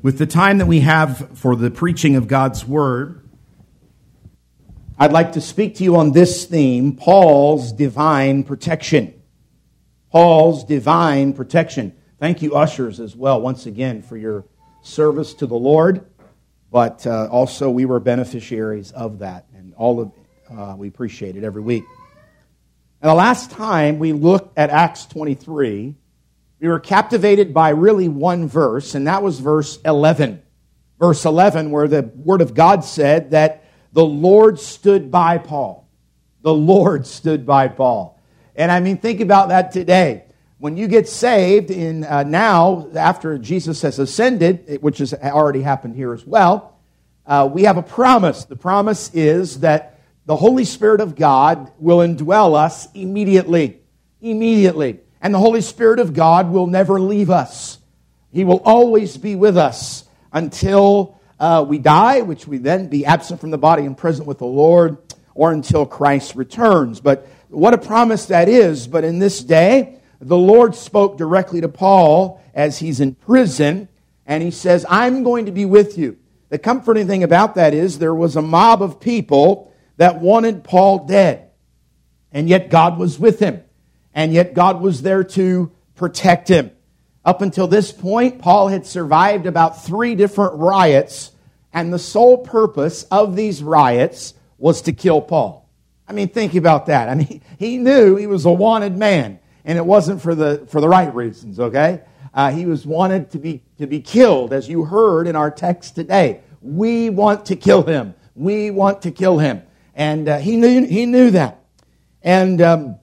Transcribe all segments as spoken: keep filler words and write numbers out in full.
With the time that we have for the preaching of God's Word, I'd like to speak to you on this theme, Paul's divine protection. Paul's divine protection. Thank you, ushers, as well, once again, for your service to the Lord. But uh, also, we were beneficiaries of that, and all of uh, we appreciate it every week. And the last time we looked at Acts twenty-three, we were captivated by really one verse, and that was verse eleven. Verse eleven, where the Word of God said that the Lord stood by Paul. The Lord stood by Paul. And I mean, think about that today. When you get saved in uh, now, after Jesus has ascended, which has already happened here as well, uh, we have a promise. The promise is that the Holy Spirit of God will indwell us immediately. Immediately. And the Holy Spirit of God will never leave us. He will always be with us until uh, we die, which we then be absent from the body and present with the Lord, or until Christ returns. But what a promise that is. But in this day, the Lord spoke directly to Paul as he's in prison, and he says, I'm going to be with you. The comforting thing about that is there was a mob of people that wanted Paul dead, and yet God was with him. And yet God was there to protect him. Up until this point, Paul had survived about three different riots, and the sole purpose of these riots was to kill Paul. I mean, think about that. I mean, he knew he was a wanted man, and it wasn't for the for the right reasons, okay? Uh, he was wanted to be to be killed, as you heard in our text today. We want to kill him. We want to kill him. And uh, he knew he knew that. And um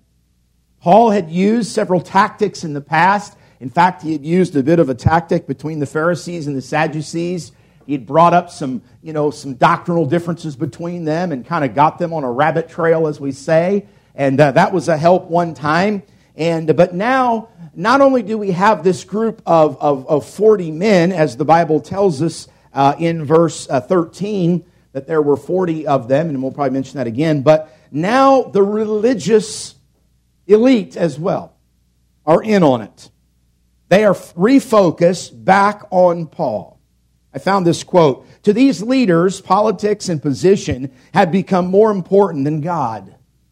Paul had used several tactics in the past. In fact, he had used a bit of a tactic between the Pharisees and the Sadducees. He had brought up some, you know, some doctrinal differences between them and kind of got them on a rabbit trail, as we say. And uh, that was a help one time. And but now, not only do we have this group of, of, of forty men, as the Bible tells us uh, in verse uh, thirteen, that there were forty of them, and we'll probably mention that again. But now the religious elite as well are in on it. They are refocused back on Paul. I found this quote. To these leaders, politics and position had become more important than God.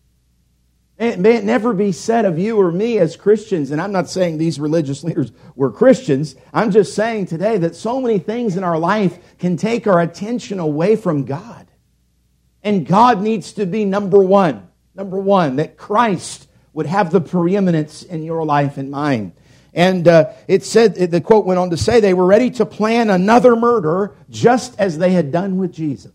It may never be said of you or me as Christians, and I'm not saying these religious leaders were Christians. I'm just saying today that so many things in our life can take our attention away from God. And God needs to be number one. Number one, that Christ would have the preeminence in your life and mine. And uh, it said, the quote went on to say, they were ready to plan another murder just as they had done with Jesus.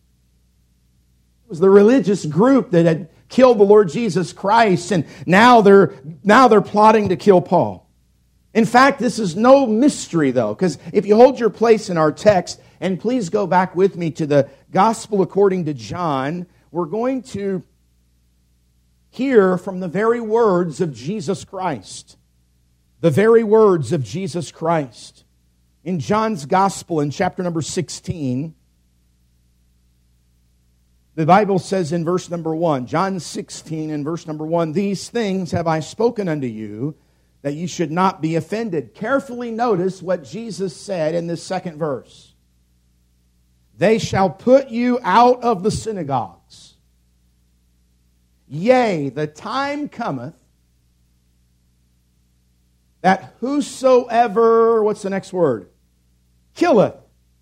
It was the religious group that had killed the Lord Jesus Christ, and now they're now they're plotting to kill Paul. In fact, this is no mystery, though, because if you hold your place in our text, and please go back with me to the Gospel according to John, we're going to hear from the very words of Jesus Christ. The very words of Jesus Christ. In John's Gospel, in chapter number sixteen, the Bible says in verse number one, John sixteen and verse number one, these things have I spoken unto you, that you should not be offended. Carefully notice what Jesus said in this second verse. They shall put you out of the synagogues. Yea, the time cometh that whosoever, what's the next word? Killeth.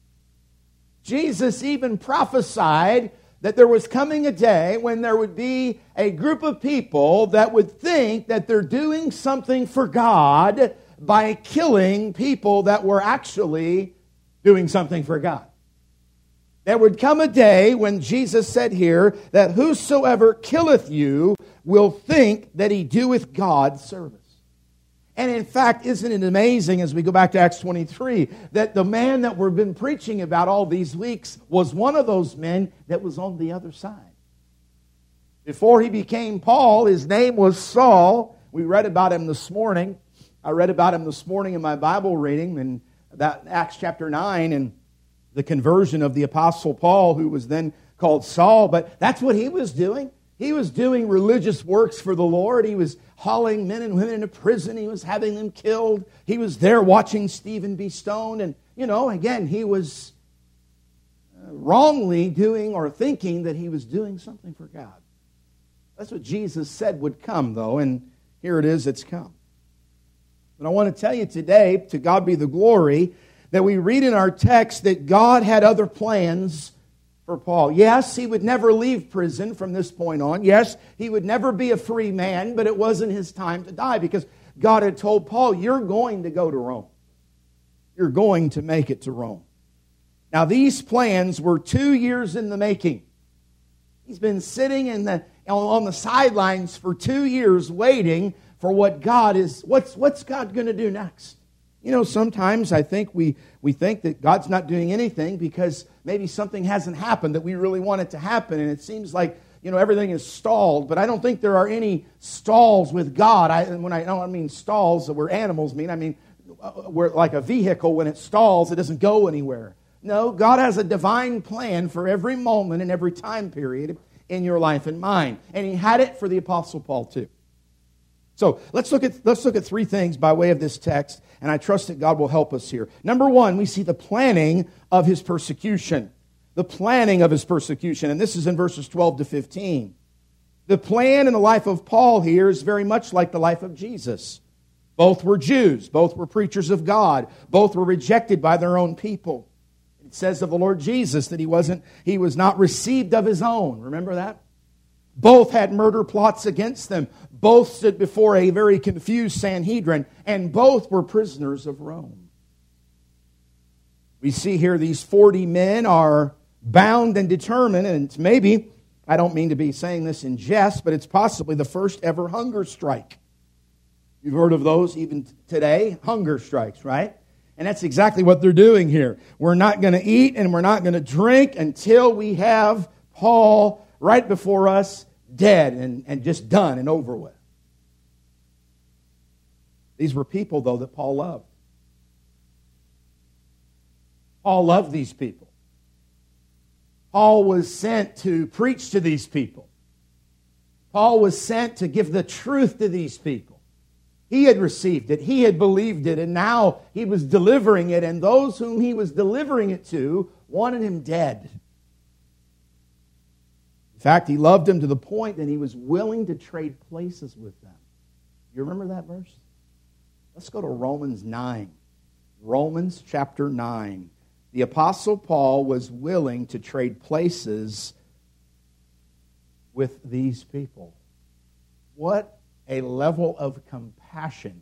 Jesus even prophesied that there was coming a day when there would be a group of people that would think that they're doing something for God by killing people that were actually doing something for God. There would come a day when Jesus said here that whosoever killeth you will think that he doeth God service. And in fact, isn't it amazing as we go back to Acts twenty-three that the man that we've been preaching about all these weeks was one of those men that was on the other side. Before he became Paul, his name was Saul. We read about him this morning. I read about him this morning in my Bible reading in that Acts chapter nine, and the conversion of the Apostle Paul, who was then called Saul. But that's what he was doing. He was doing religious works for the Lord. He was hauling men and women into prison. He was having them killed. He was there watching Stephen be stoned. And, you know, again, he was wrongly doing or thinking that he was doing something for God. That's what Jesus said would come, though, and here it is, it's come. But I want to tell you today, to God be the glory, that we read in our text that God had other plans for Paul. Yes, he would never leave prison from this point on. Yes, he would never be a free man, but it wasn't his time to die because God had told Paul, you're going to go to Rome. You're going to make it to Rome. Now, these plans were two years in the making. He's been sitting in the, on the sidelines for two years waiting for what God is, what's, what's God going to do next? You know, sometimes I think we, we think that God's not doing anything because maybe something hasn't happened that we really want it to happen. And it seems like, you know, everything is stalled. But I don't think there are any stalls with God. I, when I don't mean stalls where animals mean, I mean where like a vehicle, when it stalls, it doesn't go anywhere. No, God has a divine plan for every moment and every time period in your life and mine. And He had it for the Apostle Paul too. So let's look at let's look at three things by way of this text, and I trust that God will help us here. Number one, we see the planning of his persecution. The planning of his persecution, and this is in verses twelve to fifteen. The plan in the life of Paul here is very much like the life of Jesus. Both were Jews, both were preachers of God, both were rejected by their own people. It says of the Lord Jesus that he wasn't, he was not received of his own. Remember that? Both had murder plots against them. Both stood before a very confused Sanhedrin, and both were prisoners of Rome. We see here these forty men are bound and determined, and it's maybe, I don't mean to be saying this in jest, but it's possibly the first ever hunger strike. You've heard of those even today, hunger strikes, right? And that's exactly what they're doing here. We're not going to eat and we're not going to drink until we have Paul right before us dead and, and just done and over with. These were people, though, that Paul loved. Paul loved these people. Paul was sent to preach to these people. Paul was sent to give the truth to these people. He had received it. He had believed it. And now he was delivering it. And those whom he was delivering it to wanted him dead. In fact, he loved them to the point that he was willing to trade places with them. You remember that verse? Let's go to Romans nine. Romans chapter nine. The Apostle Paul was willing to trade places with these people. What a level of compassion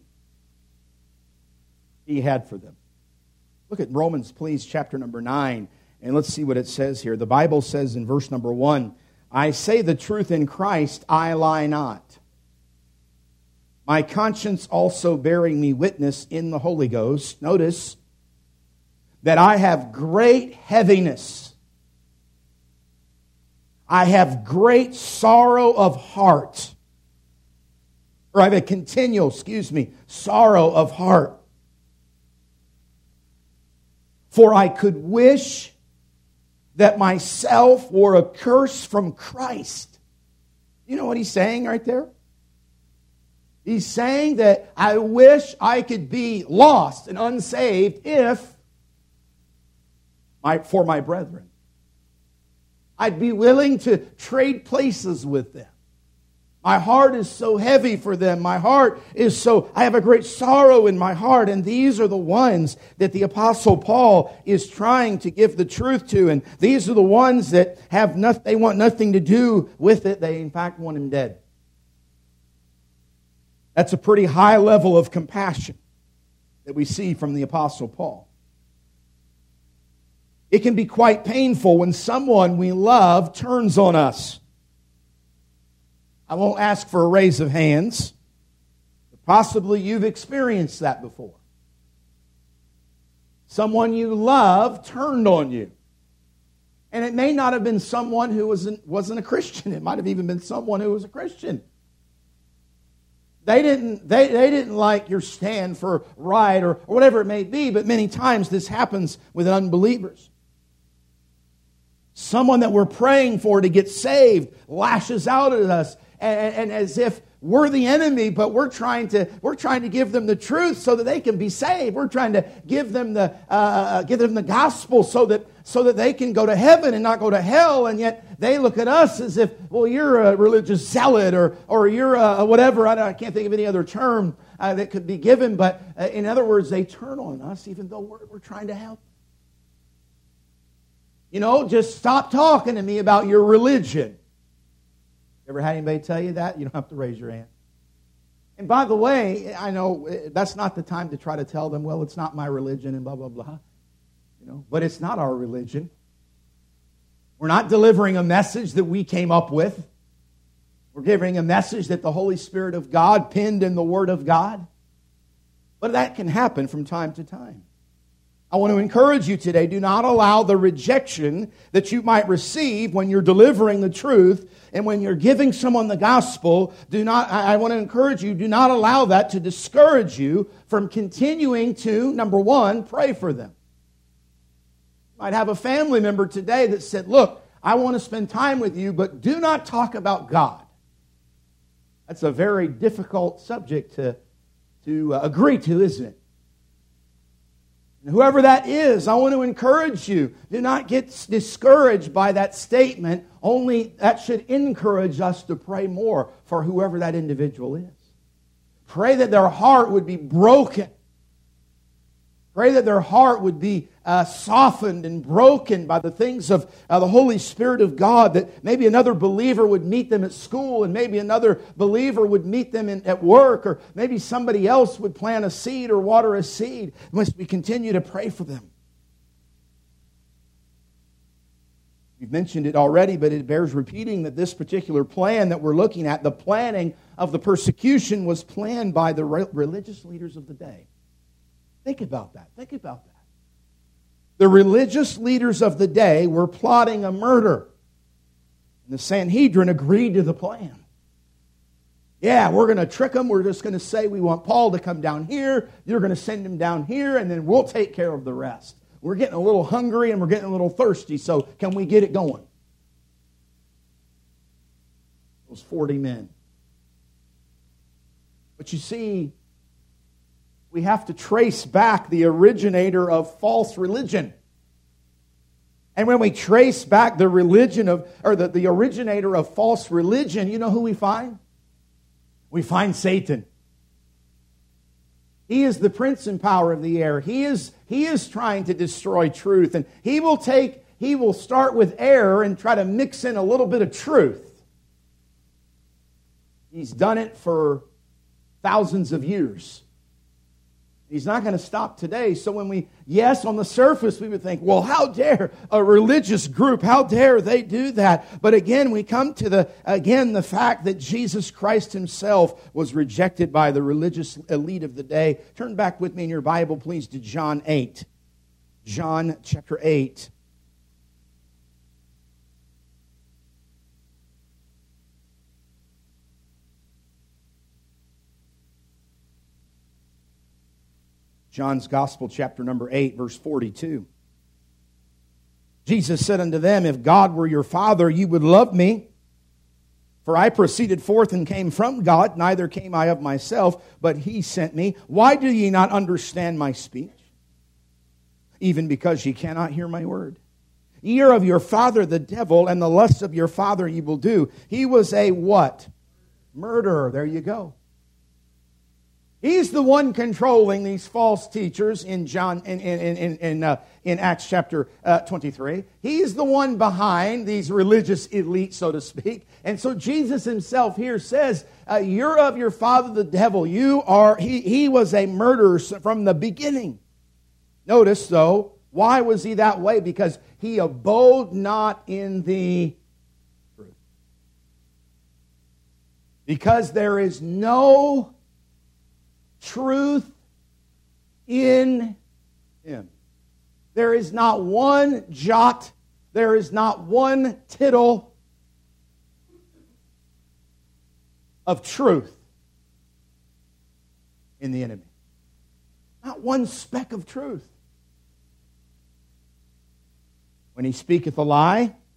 he had for them. Look at Romans, please, chapter number nine, and let's see what it says here. The Bible says in verse number one, I say the truth in Christ, I lie not. My conscience also bearing me witness in the Holy Ghost, notice, that I have great heaviness. I have great sorrow of heart. Or I have a continual, excuse me, sorrow of heart. For I could wish that myself were accursed from Christ. You know what he's saying right there? He's saying that I wish I could be lost and unsaved if, my, for my brethren. I'd be willing to trade places with them. My heart is so heavy for them. My heart is so, I have a great sorrow in my heart. And these are the ones that the Apostle Paul is trying to give the truth to. And these are the ones that have nothing, they want nothing to do with it. They, in fact, want him dead. That's a pretty high level of compassion that we see from the Apostle Paul. It can be quite painful when someone we love turns on us. I won't ask for a raise of hands, but possibly you've experienced that before. Someone you love turned on you. And it may not have been someone who wasn't, wasn't a Christian. It might have even been someone who was a Christian. They didn't, they, they didn't like your stand for right or, or whatever it may be, but many times this happens with unbelievers. someone that we're praying for to get saved lashes out at us, and, and as if we're the enemy, but we're trying to we're trying to give them the truth so that they can be saved. We're trying to give them the uh, give them the gospel so that so that they can go to heaven and not go to hell. And yet they look at us as if, well, you're a religious zealot, or or you're a whatever. I, don't, I can't think of any other term uh, that could be given. But uh, in other words, they turn on us, even though we're, we're trying to help. You know, just stop talking to me about your religion. Ever had anybody tell you that? You don't have to raise your hand. And by the way, I know that's not the time to try to tell them, well, it's not my religion and blah, blah, blah. You know, but it's not our religion. We're not delivering a message that we came up with. We're giving a message that the Holy Spirit of God penned in the Word of God. But that can happen from time to time. I want to encourage you today, do not allow the rejection that you might receive when you're delivering the truth and when you're giving someone the gospel. Do not, I want to encourage you, do not allow that to discourage you from continuing to, number one, pray for them. You might have a family member today that said, look, I want to spend time with you, but do not talk about God. That's a very difficult subject to, to uh, agree to, isn't it? Whoever that is, I want to encourage you. Do not get discouraged by that statement. Only that should encourage us to pray more for whoever that individual is. Pray that their heart would be broken. Pray that their heart would be uh, softened and broken by the things of uh, the Holy Spirit of God, that maybe another believer would meet them at school, and maybe another believer would meet them in, at work, or maybe somebody else would plant a seed or water a seed. Must we continue to pray for them? We've mentioned it already, but it bears repeating that this particular plan that we're looking at, the planning of the persecution, was planned by the re- religious leaders of the day. Think about that. Think about that. The religious leaders of the day were plotting a murder. And the Sanhedrin agreed to the plan. Yeah, we're going to trick them. We're just going to say we want Paul to come down here. You're going to send him down here, and then we'll take care of the rest. We're getting a little hungry and we're getting a little thirsty, so can we get it going? Those forty men. But you see, we have to trace back the originator of false religion. And when we trace back the religion of, or the, the originator of false religion, you know who we find? We find Satan. He is the prince and power of the air. He is, he is trying to destroy truth. And he will take, he will start with error and try to mix in a little bit of truth. He's done it for thousands of years. He's not going to stop today. So when we, yes, on the surface, we would think, well, how dare a religious group, how dare they do that? But again, we come to the, again, the fact that Jesus Christ himself was rejected by the religious elite of the day. Turn back with me in your Bible, please, to John eight. John chapter eight. John's Gospel, chapter number eight, verse forty-two. Jesus said unto them, if God were your Father, you would love me. For I proceeded forth and came from God, neither came I of myself, but he sent me. Why do ye not understand my speech? Even because ye cannot hear my word. Ye are of your father the devil, and the lusts of your father ye will do. He was a what? Murderer. There you go. He's the one controlling these false teachers in John in in in in, uh, in Acts chapter uh, twenty-three. He's the one behind these religious elites, so to speak. And so Jesus himself here says, uh, "You're of your father the devil. You are." He he was a murderer from the beginning. Notice though, why was he that way? Because he abode not in the truth. Because there is no truth in him. There is not one jot, there is not one tittle of truth in the enemy. Not one speck of truth. When he speaketh a lie,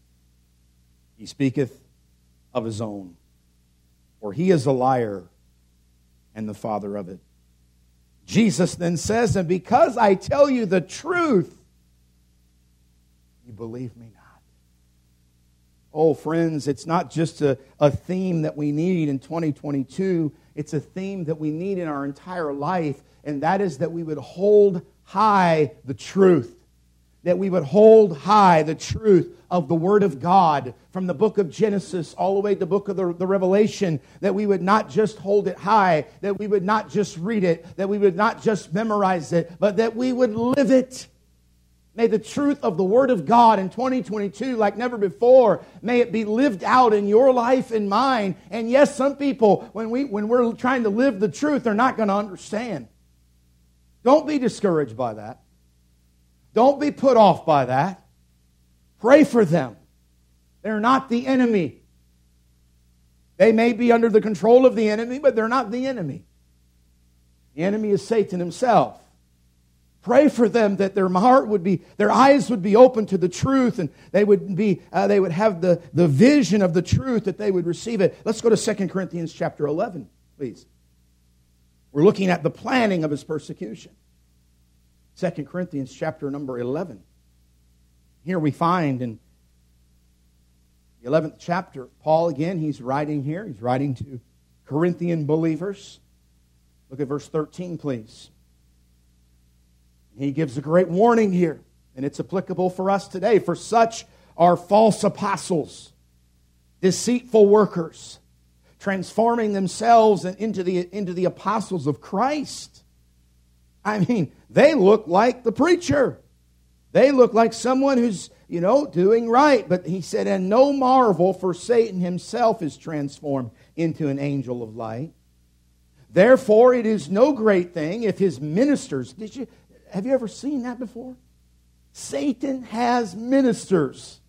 He speaketh of his own. For he is a liar and the father of it. Jesus then says, and because I tell you the truth, you believe me not. Oh, friends, it's not just a, a theme that we need in twenty twenty-two. It's a theme that we need in our entire life, and that is that we would hold high the truth. That we would hold high the truth of the Word of God from the book of Genesis all the way to the book of the, the Revelation. That we would not just hold it high, that we would not just read it, that we would not just memorize it, but that we would live it. May the truth of the Word of God in twenty twenty-two, like never before, may it be lived out in your life and mine. And yes, some people, when, we, when we're trying to live the truth, they're not going to understand. Don't be discouraged by that. Don't be put off by that. Pray for them. They're not the enemy. They may be under the control of the enemy, but they're not the enemy. The enemy is Satan himself. Pray for them that their heart would be, their eyes would be open to the truth, and they would be, uh, they would have the, the vision of the truth, that they would receive it. Let's go to Second Corinthians chapter eleven, please. We're looking at the planning of his persecution. Second Corinthians chapter number eleven. Here we find in the eleventh chapter, Paul again, he's writing here. He's writing to Corinthian believers. Look at verse thirteen, please. He gives a great warning here, and it's applicable for us today. For such are false apostles, deceitful workers, transforming themselves into the, into the apostles of Christ. I mean, they look like the preacher. They look like someone who's, you know, doing right. But he said, and no marvel, for Satan himself is transformed into an angel of light. Therefore, it is no great thing if his ministers... Did you have you ever seen that before? Satan has ministers.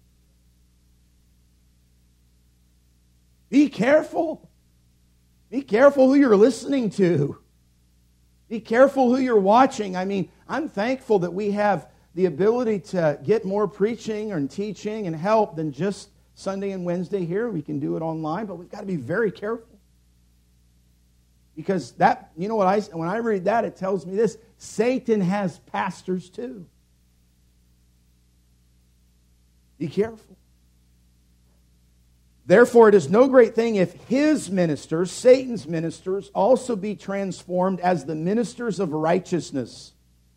Be careful. Be careful who you're listening to. Be careful who you're watching. I mean, I'm thankful that we have the ability to get more preaching and teaching and help than just Sunday and Wednesday here. We can do it online, but we've got to be very careful. Because that, you know what I, when I read that, it tells me this: Satan has pastors too. Be careful. Therefore, it is no great thing if his ministers, Satan's ministers, also be transformed as the ministers of righteousness.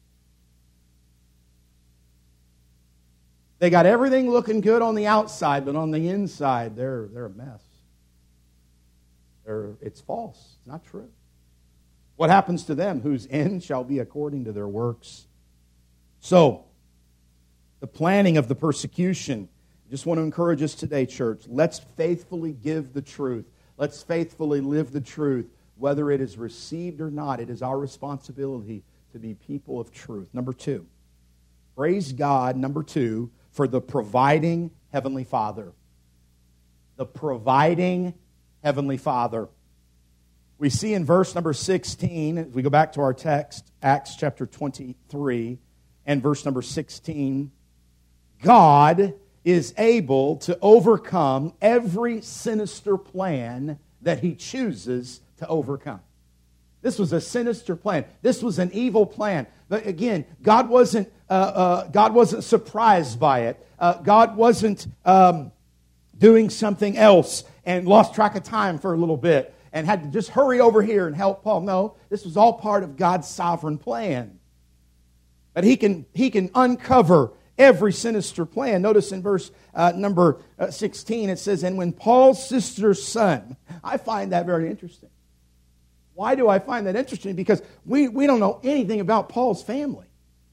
They got everything looking good on the outside, but on the inside, they're, they're a mess. They're, it's false. It's not true. What happens to them? Whose end shall be according to their works. So, the planning of the persecution. I just want to encourage us today, church. Let's faithfully give the truth. Let's faithfully live the truth. Whether it is received or not, it is our responsibility to be people of truth. Number two. Praise God, number two, for the providing Heavenly Father. The providing Heavenly Father. We see in verse number sixteen, if we go back to our text, Acts chapter twenty-three, and verse number sixteen, God is able to overcome every sinister plan that He chooses to overcome. This was a sinister plan. This was an evil plan. But again, God wasn't uh, uh, God wasn't surprised by it. Uh, God wasn't um, doing something else and lost track of time for a little bit and had to just hurry over here and help Paul. No, this was all part of God's sovereign plan. But He can He can uncover every sinister plan. Notice in verse uh, number uh, sixteen, it says, and when Paul's sister's son, I find that very interesting. Why do I find that interesting? Because we, we don't know anything about Paul's family.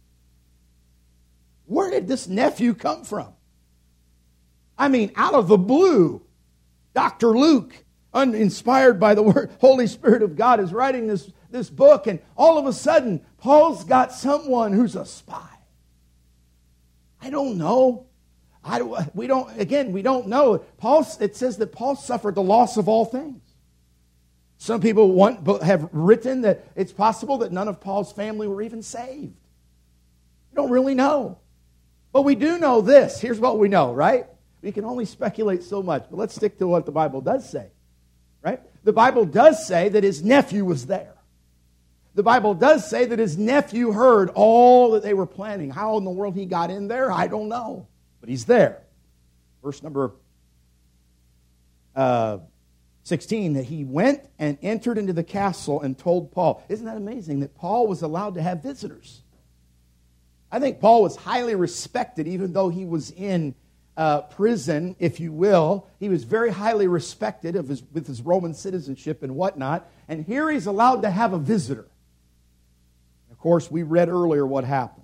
Where did this nephew come from? I mean, out of the blue, Doctor Luke, uninspired by the word, Holy Spirit of God, is writing this, this book, and all of a sudden, Paul's got someone who's a spy. I don't know. I, we don't, again, we don't know. Paul, it says that Paul suffered the loss of all things. Some people want, have written that it's possible that none of Paul's family were even saved. We don't really know. But we do know this. Here's what we know, right? We can only speculate so much, but let's stick to what the Bible does say, right? The Bible does say that his nephew was there. The Bible does say that his nephew heard all that they were planning. How in the world he got in there, I don't know. But he's there. Verse number uh, sixteen, that he went and entered into the castle and told Paul. Isn't that amazing that Paul was allowed to have visitors? I think Paul was highly respected, even though he was in uh, prison, if you will. He was very highly respected of his, with his Roman citizenship and whatnot. And here he's allowed to have a visitor. Of course, we read earlier what happens.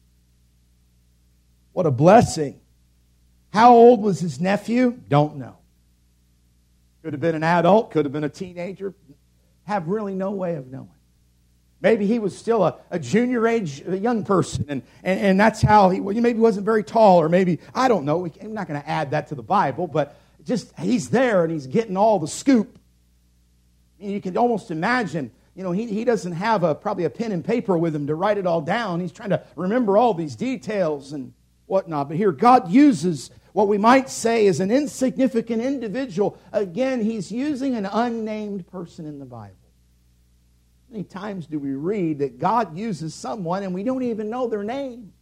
What a blessing. How old was his nephew? Don't know. Could have been an adult, could have been a teenager. Have really no way of knowing. Maybe he was still a, a junior age a young person, and, and, and that's how he, well, maybe he wasn't very tall, or maybe, I don't know. I'm not going to add that to the Bible, but just he's there and he's getting all the scoop. I mean, you can almost imagine, you know, he, he doesn't have a probably a pen and paper with him to write it all down. He's trying to remember all these details and whatnot. But here, God uses what we might say is an insignificant individual. Again, he's using an unnamed person in the Bible. How many times do we read that God uses someone and we don't even know their name?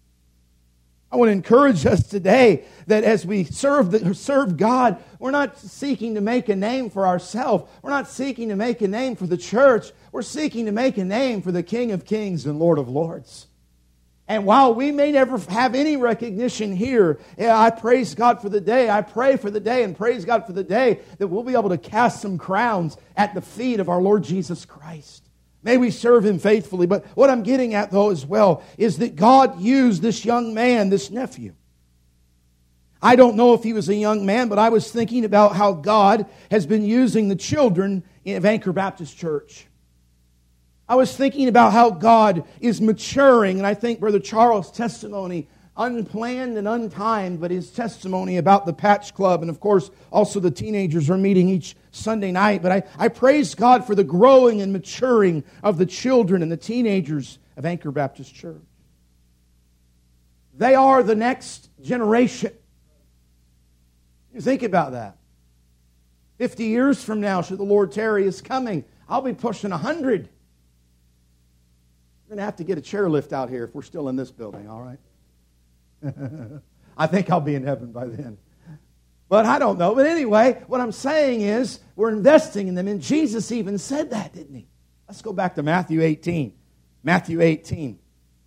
I want to encourage us today that as we serve the, serve God, we're not seeking to make a name for ourselves. We're not seeking to make a name for the church. We're seeking to make a name for the King of Kings and Lord of Lords. And while we may never have any recognition here, yeah, I praise God for the day. I pray for the day and praise God for the day that we'll be able to cast some crowns at the feet of our Lord Jesus Christ. May we serve Him faithfully. But what I'm getting at, though, as well, is that God used this young man, this nephew. I don't know if he was a young man, but I was thinking about how God has been using the children of Anchor Baptist Church. I was thinking about how God is maturing, and I think Brother Charles' testimony, unplanned and untimed, but his testimony about the Patch Club, and of course also the teenagers are meeting each Sunday night. But I, I praise God for the growing and maturing of the children and the teenagers of Anchor Baptist Church. They are the next generation. You think about that. Fifty years from now, should the Lord tarry, is coming, I'll be pushing a hundred. We're going to have to get a chairlift out here if we're still in this building, all right? I think I'll be in heaven by then. But I don't know. But anyway, what I'm saying is we're investing in them. And Jesus even said that, didn't He? Let's go back to Matthew eighteen. Matthew eighteen.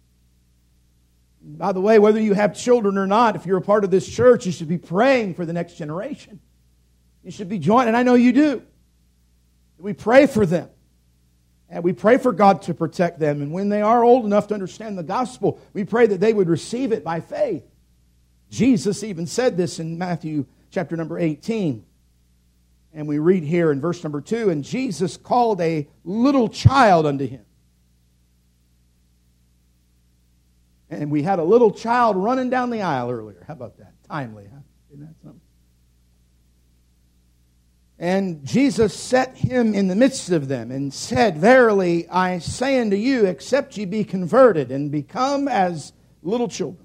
By the way, whether you have children or not, if you're a part of this church, you should be praying for the next generation. You should be joined, and I know you do. We pray for them. And we pray for God to protect them. And when they are old enough to understand the gospel, we pray that they would receive it by faith. Jesus even said this in Matthew chapter number eighteen. And we read here in verse number two, and Jesus called a little child unto Him. And we had a little child running down the aisle earlier. How about that? Timely, huh? Isn't that something? And Jesus set him in the midst of them and said, Verily I say unto you, except ye be converted and become as little children.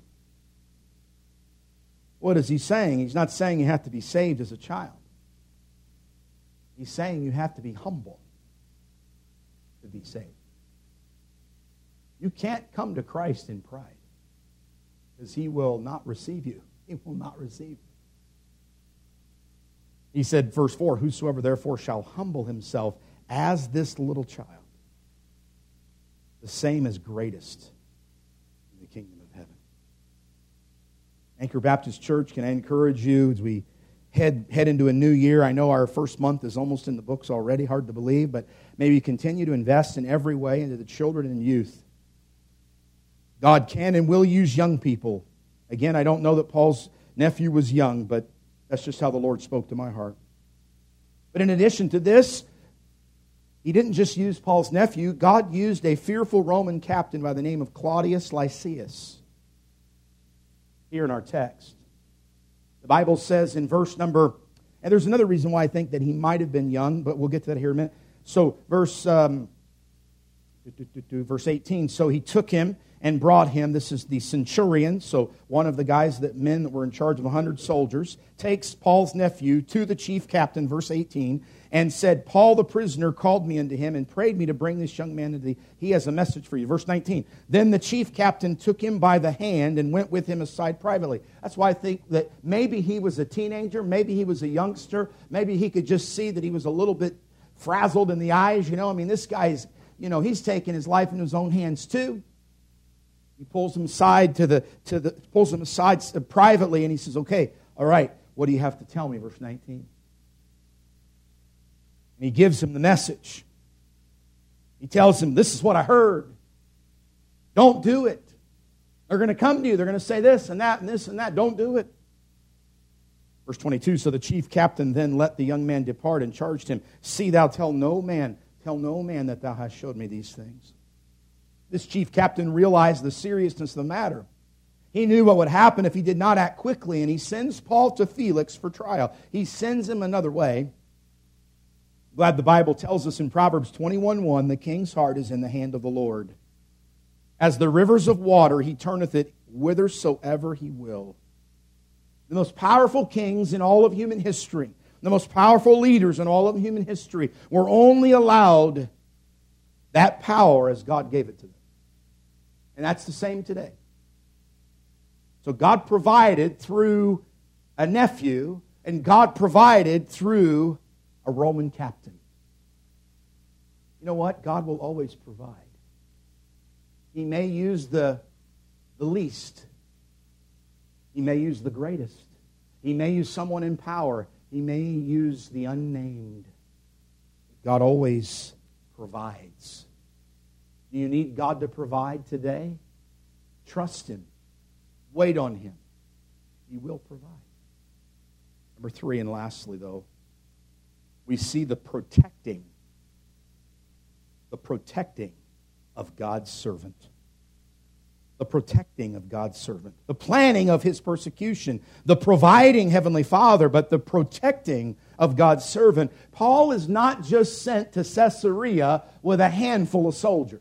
What is He saying? He's not saying you have to be saved as a child. He's saying you have to be humble to be saved. You can't come to Christ in pride, because He will not receive you. He will not receive you. He said, verse four, Whosoever therefore shall humble himself as this little child, the same is greatest in the kingdom of heaven. Anchor Baptist Church, can I encourage you as we head, head into a new year? I know our first month is almost in the books already, hard to believe, but maybe continue to invest in every way into the children and youth. God can and will use young people. Again, I don't know that Paul's nephew was young, but that's just how the Lord spoke to my heart. But in addition to this, He didn't just use Paul's nephew. God used a fearful Roman captain by the name of Claudius Lysias here in our text. The Bible says in verse number, and there's another reason why I think that he might have been young, but we'll get to that here in a minute. So verse, um, verse eighteen, so he took him and brought him. This is the centurion, so one of the guys, that men that were in charge of a hundred soldiers, takes Paul's nephew to the chief captain, verse eighteen, and said, Paul the prisoner called me unto him and prayed me to bring this young man to thee. He has a message for you. Verse nineteen, then the chief captain took him by the hand and went with him aside privately. That's why I think that maybe he was a teenager, maybe he was a youngster, maybe he could just see that he was a little bit frazzled in the eyes. You know, I mean, this guy's, you know, he's taking his life in his own hands too. He pulls him aside to the to the pulls him aside privately, and he says, "Okay, all right, what do you have to tell me?" Verse nineteen. And he gives him the message. He tells him, "This is what I heard. Don't do it. They're going to come to you. They're going to say this and that and this and that. Don't do it." Verse twenty-two. So the chief captain then let the young man depart and charged him, "See thou tell no man, tell no man that thou hast showed me these things." This chief captain realized the seriousness of the matter. He knew what would happen if he did not act quickly, and he sends Paul to Felix for trial. He sends him another way. Glad the Bible tells us in Proverbs twenty-one one, the king's heart is in the hand of the Lord. As the rivers of water, he turneth it whithersoever he will. The most powerful kings in all of human history, the most powerful leaders in all of human history, were only allowed that power as God gave it to them. And that's the same today. So God provided through a nephew, and God provided through a Roman captain. You know what? God will always provide. He may use the, the least. He may use the greatest. He may use someone in power. He may use the unnamed. God always provides. Do you need God to provide today? Trust Him. Wait on Him. He will provide. Number three, and lastly, though, we see the protecting, the protecting of God's servant. The protecting of God's servant. The planning of His persecution. The providing Heavenly Father, but the protecting of God's servant. Paul is not just sent to Caesarea with a handful of soldiers.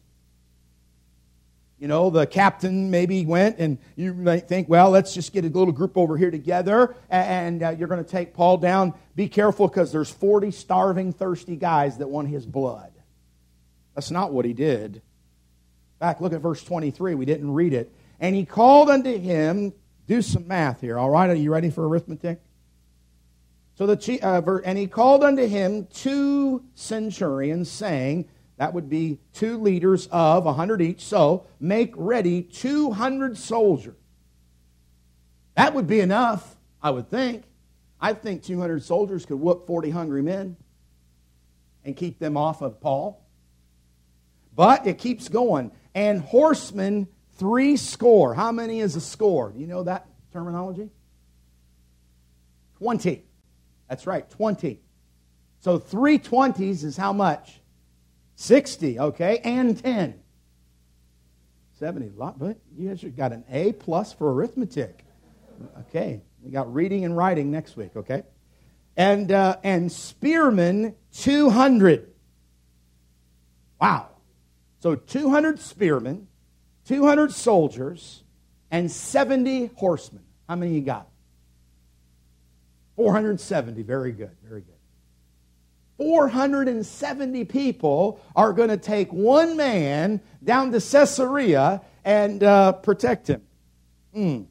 You know, the captain maybe went, and you might think, well, let's just get a little group over here together, and uh, you're going to take Paul down. Be careful, because there's forty starving, thirsty guys that want his blood. That's not what he did. In fact, look at verse twenty-three. We didn't read it. And he called unto him, do some math here, all right? Are you ready for arithmetic? So the uh, and he called unto him two centurions, saying, that would be two leaders of a hundred each. So make ready two hundred soldiers. That would be enough, I would think. I think two hundred soldiers could whoop forty hungry men and keep them off of Paul. But it keeps going. And horsemen three score. How many is a score? Do you know that terminology? Twenty. That's right, twenty. So three twenties is how much? sixty, okay, and ten. seventy, a lot, but you guys got an A plus for arithmetic. Okay, we got reading and writing next week, okay? And uh, and spearmen, two hundred. Wow. So two hundred spearmen, two hundred soldiers, and seventy horsemen. How many you got? four hundred seventy, very good, very good. four hundred seventy people are going to take one man down to Caesarea and uh, protect him. Mm.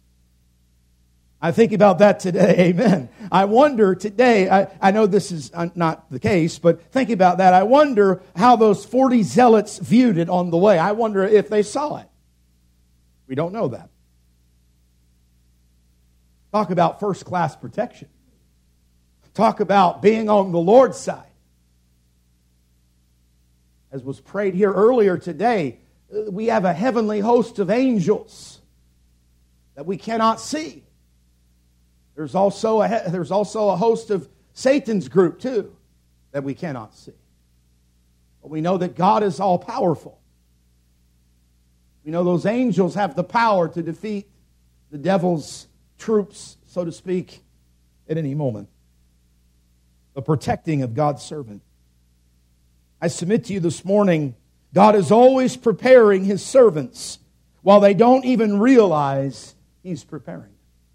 I think about that today, amen. I wonder today, I, I know this is not the case, but think about that. I wonder how those forty zealots viewed it on the way. I wonder if they saw it. We don't know that. Talk about first-class protection. Talk about being on the Lord's side. As was prayed here earlier today, we have a heavenly host of angels that we cannot see. There's also a, there's also a host of Satan's group too that we cannot see. But we know that God is all-powerful. We know those angels have the power to defeat the devil's troops, so to speak, at any moment. The protecting of God's servant. I submit to you this morning God is always preparing His servants while they don't even realize He's preparing.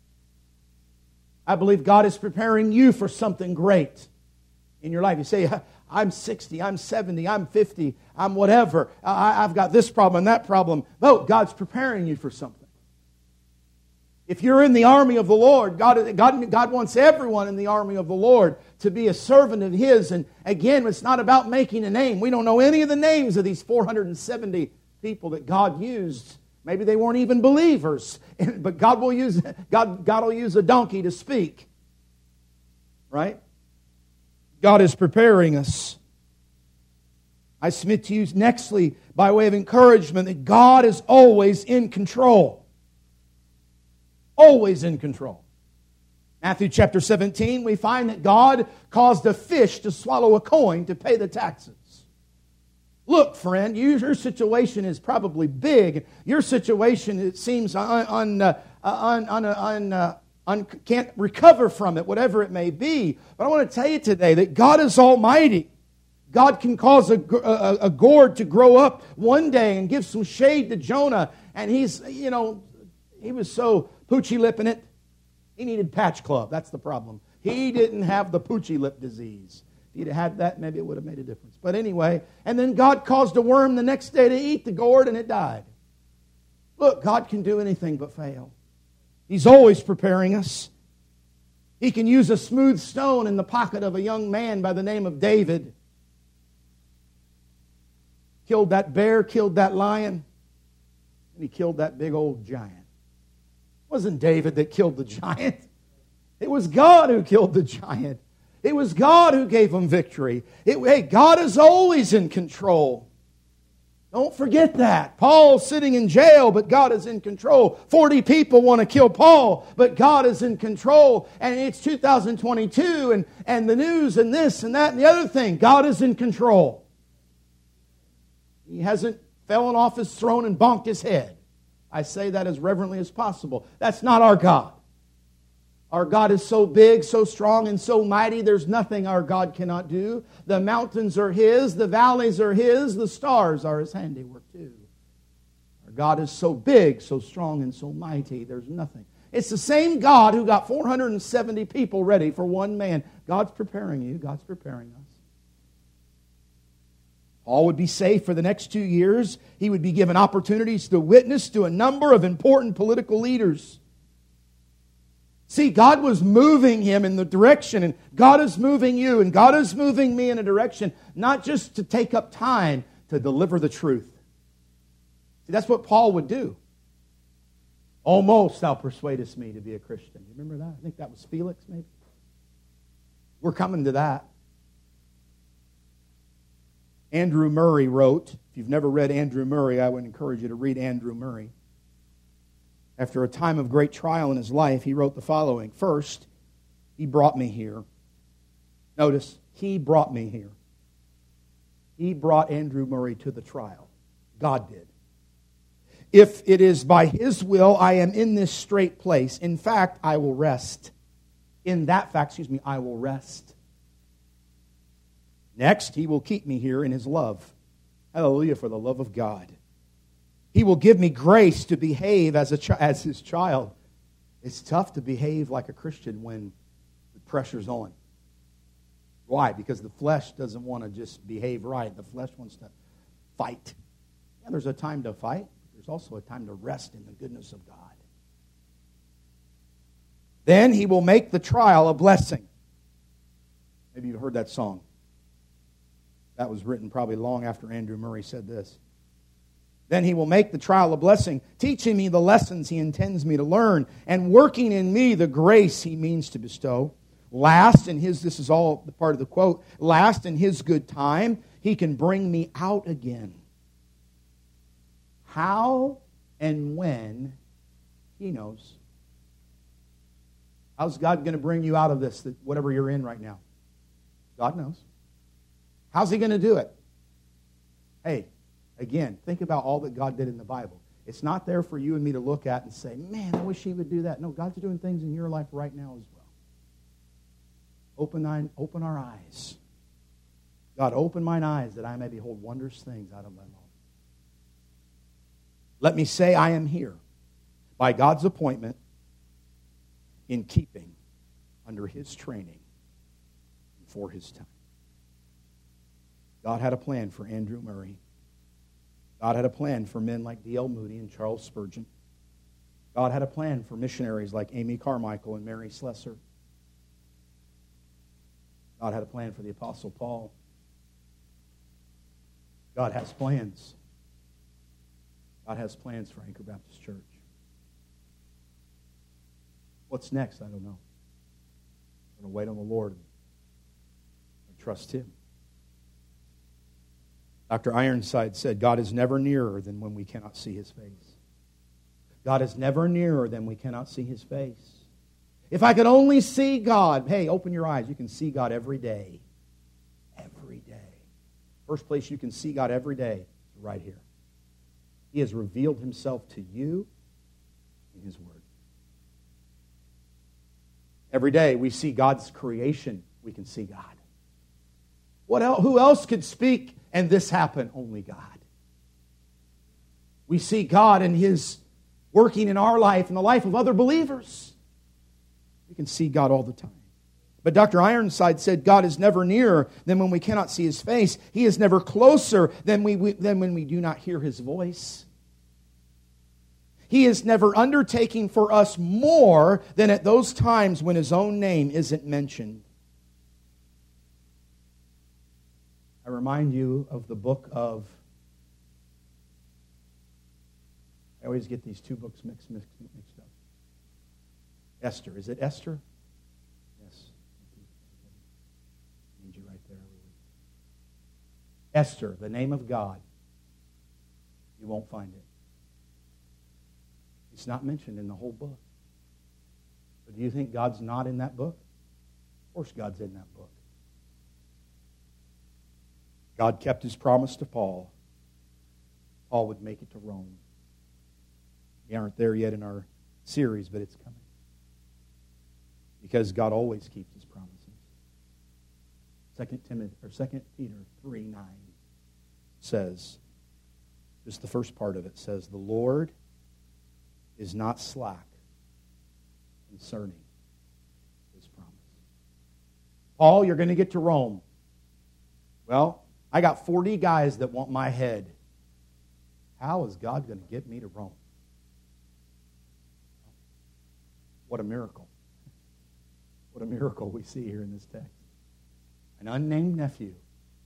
I believe God is preparing you for something great in your life. You say, I'm sixty, I'm seventy, I'm fifty, I'm whatever. I, I've got this problem and that problem. No, God's preparing you for something. If you're in the army of the Lord, God, God, God wants everyone in the army of the Lord to be a servant of His. And again, it's not about making a name. We don't know any of the names of these four hundred seventy people that God used. Maybe they weren't even believers. But God will use, God, God will use a donkey to speak. Right? God is preparing us. I submit to you nextly, by way of encouragement, that God is always in control. Always in control. Matthew chapter seventeen, we find that God caused a fish to swallow a coin to pay the taxes. Look, friend, you, your situation is probably big. Your situation, it seems, un, un, uh, un, un, un, uh, un, can't recover from it, whatever it may be. But I want to tell you today that God is almighty. God can cause a, a, a gourd to grow up one day and give some shade to Jonah. And he's, you know, he was so poochy lipping it. He needed patch club. That's the problem. He didn't have the poochy lip disease. If he'd had that, maybe it would have made a difference. But anyway, and then God caused a worm the next day to eat the gourd and it died. Look, God can do anything but fail. He's always preparing us. He can use a smooth stone in the pocket of a young man by the name of David. Killed that bear, killed that lion, and he killed that big old giant. It wasn't David that killed the giant. It was God who killed the giant. It was God who gave him victory. It, hey, God is always in control. Don't forget that. Paul's sitting in jail, but God is in control. Forty people want to kill Paul, but God is in control. And it's two thousand twenty-two, and, and the news and this and that and the other thing. God is in control. He hasn't fallen off His throne and bonked His head. I say that as reverently as possible. That's not our God. Our God is so big, so strong, and so mighty, there's nothing our God cannot do. The mountains are His, the valleys are His, the stars are His handiwork too. Our God is so big, so strong, and so mighty, there's nothing. It's the same God who got four hundred seventy people ready for one man. God's preparing you. God's preparing us. Paul would be safe for the next two years. He would be given opportunities to witness to a number of important political leaders. See, God was moving him in the direction, and God is moving you, and God is moving me in a direction, not just to take up time to deliver the truth. See, that's what Paul would do. Almost thou persuadest me to be a Christian. You remember that? I think that was Felix, maybe. We're coming to that. Andrew Murray wrote, if you've never read Andrew Murray, I would encourage you to read Andrew Murray. After a time of great trial in his life, he wrote the following. First, He brought me here. Notice, He brought me here. He brought Andrew Murray to the trial. God did. If it is by His will I am in this straight place, in fact, I will rest. In that fact, excuse me, I will rest. Next, He will keep me here in His love. Hallelujah, for the love of God. He will give me grace to behave as a chi- as His child. It's tough to behave like a Christian when the pressure's on. Why? Because the flesh doesn't want to just behave right. The flesh wants to fight. Yeah, there's a time to fight. There's also a time to rest in the goodness of God. Then He will make the trial a blessing. Maybe you've heard that song. That was written probably long after Andrew Murray said this. Then He will make the trial a blessing, teaching me the lessons He intends me to learn, and working in me the grace He means to bestow. Last, in His, this is all the part of the quote, last in His good time, He can bring me out again. How and when, He knows. How's God going to bring you out of this, whatever you're in right now? God knows. How's He going to do it? Hey, again, think about all that God did in the Bible. It's not there for you and me to look at and say, man, I wish He would do that. No, God's doing things in your life right now as well. Open, thine, open our eyes. God, open mine eyes that I may behold wondrous things out of Thy law. Let me say I am here by God's appointment, in keeping, under His training, for His time. God had a plan for Andrew Murray. God had a plan for men like D L Moody and Charles Spurgeon. God had a plan for missionaries like Amy Carmichael and Mary Slessor. God had a plan for the Apostle Paul. God has plans. God has plans for Anchor Baptist Church. What's next? I don't know. I'm going to wait on the Lord and trust Him. Doctor Ironside said, God is never nearer than when we cannot see His face. God is never nearer than we cannot see His face. If I could only see God, hey, open your eyes. You can see God every day. Every day. First place you can see God every day is right here. He has revealed Himself to you in His Word. Every day we see God's creation, we can see God. What else? Who else could speak and this happen? Only God. We see God in His working in our life and the life of other believers. We can see God all the time. But Doctor Ironside said God is never nearer than when we cannot see His face. He is never closer than, we, we, than when we do not hear His voice. He is never undertaking for us more than at those times when His own name isn't mentioned. I remind you of the book of, I always get these two books mixed, mixed, mixed up. Esther. Is it Esther? Yes. I need you right there. Esther, the name of God. You won't find it. It's not mentioned in the whole book. But do you think God's not in that book? Of course God's in that book. God kept His promise to Paul. Paul would make it to Rome. We aren't there yet in our series, but it's coming. Because God always keeps His promises. Second Timothy or Second Peter three nine says, just the first part of it says, the Lord is not slack concerning His promise. Paul, you're going to get to Rome. Well, I got forty guys that want my head. How is God going to get me to Rome? What a miracle. What a miracle we see here in this text. An unnamed nephew,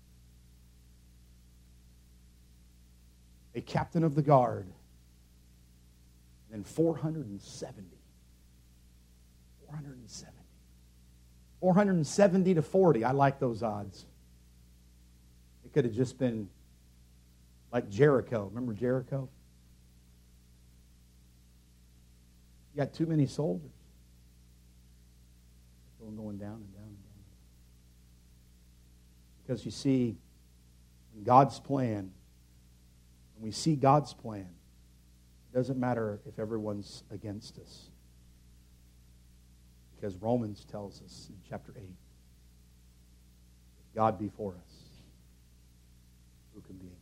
a captain of the guard, and four hundred seventy. four hundred seventy. four hundred seventy to forty. I like those odds. It could have just been like Jericho. Remember Jericho? You got too many soldiers. Going, going down and down and down. Because you see, in God's plan, when we see God's plan, it doesn't matter if everyone's against us. Because Romans tells us in chapter eight, if God be for us, who can be against us?